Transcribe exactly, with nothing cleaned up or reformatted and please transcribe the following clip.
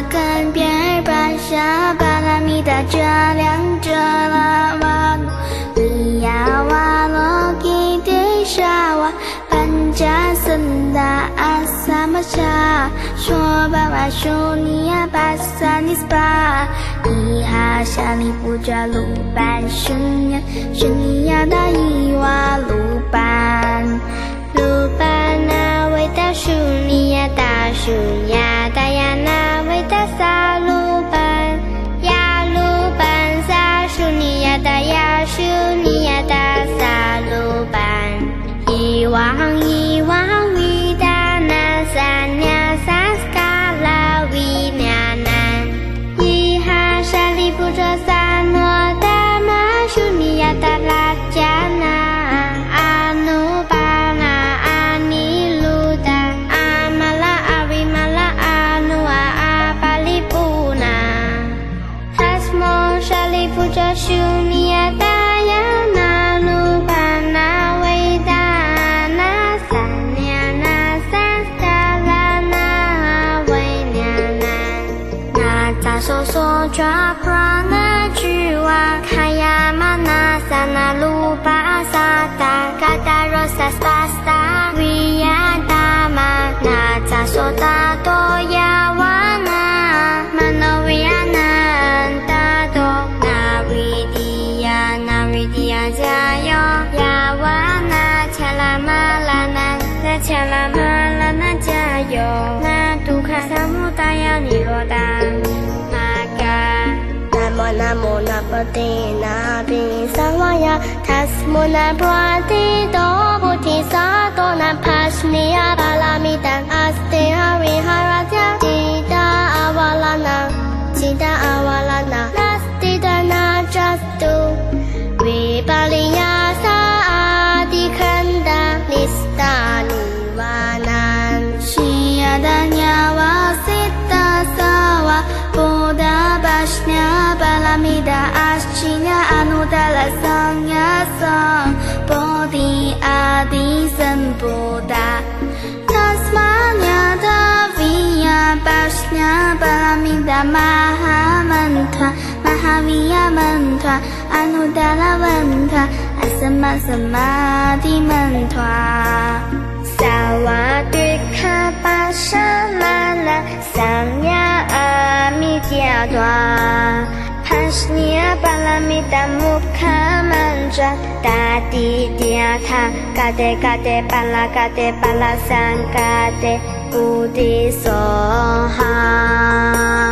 跟边儿巴沙巴拉米达这两这拉瓦努伊呀瓦罗基迪沙瓦班加森达阿萨玛沙说巴瓦舒尼亚巴萨尼斯巴伊哈沙里布扎鲁班舒尼亚舒尼亚达伊瓦鲁班鲁班那维达舒尼亚达舒亚达亚那维达萨鲁班亚鲁班萨舒尼亚达亚舒尼亚达萨鲁班伊旺伊旺维达那萨那萨斯卡拉维那南伊哈沙里布扎萨诺达玛舒尼亚达拉加那阿努巴这舒尼亚达亚那鲁巴那维达那萨那那萨萨拉那维那那那扎索索抓普拉那居瓦卡亚玛那萨那鲁巴萨达嘎达罗萨斯巴斯达维亚达玛那扎索达多亚瓦那玛诺维亚那达多加油呀瓦那恰拉玛拉那那恰拉玛拉那加油那杜卡萨姆达呀尼罗达玛嘎那摩那摩那波提那比萨瓦呀塔斯摩那波提多布提萨多那帕什尼亚巴拉米达阿斯提哈维哈拉加吉达阿瓦拉那吉达阿瓦拉那那斯蒂达那扎斯杜维巴利亚萨阿迪坎达尼斯达尼瓦南西亚达尼亚瓦西达萨瓦布达巴什尼亚巴拉米达阿什尼亚阿努达拉桑亚桑波迪阿迪森布达塔斯马尼亚达维亚巴什尼亚巴拉米达马哈曼团马哈维亚曼团阿努达拉文团阿什玛什玛的门团萨瓦迪卡巴沙拉拉桑亚阿米加多帕什尼亚巴拉米达穆卡曼扎达迪迪亚塔嘎德嘎德巴拉嘎德巴拉桑嘎德布迪梭哈